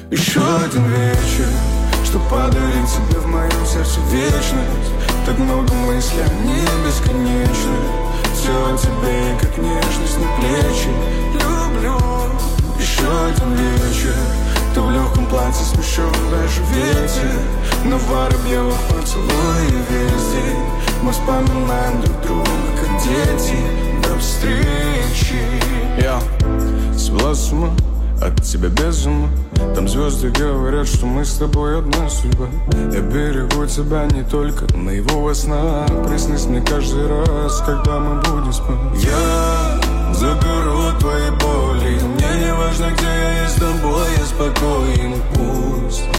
Еще один вечер, чтоб подарить тебе в моем сердце вечность. Так много мыслей, они бесконечны. Все о тебе, как нежность на плечи. Люблю. Еще один вечер, ты в легком платье, смущен даже ветер. На воробьевых поцелуи весь день. Мы вспоминаем друг друга, как дети. До встречи. Я свела с ума от тебя без ума. Там звезды говорят, что мы с тобой одна судьба. Я берегу тебя не только наяву во снах. Приснись мне каждый раз, когда мы будем спать. Я заберу твои боли. Мне не важно, где я есть с тобой, я спокоен, пусть